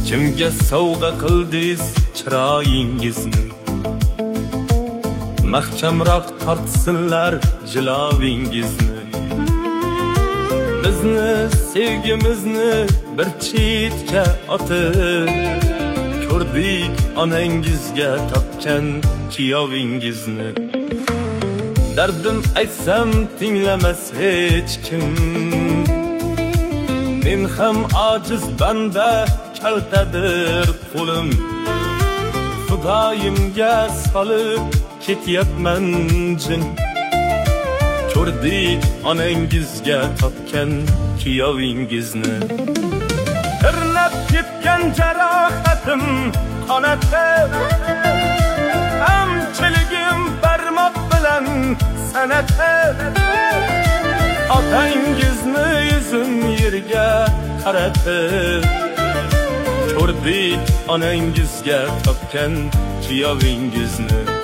Kimga sovg'a qildingiz chiroyingizni? Mahkamroq tortsinlar jilovingizni. Bizni sevgimizni bir chetga otib, ko'rdik onangizga topgan kuyovingizni. Dardim aytsam tinglamas hech kim. Men ham ojiz banda, kaltadir qo'lim. Xudoyimga solib ketyapman jin. Ko'rdik onangizga topgan kuyovingizni. Tirnab ketgan jarohatim qonatib, kamchiligim barmoq bilan sanatib, otangizni yuzim yerga qaratib, ko'rdik onangizga topgan kuyovingizni.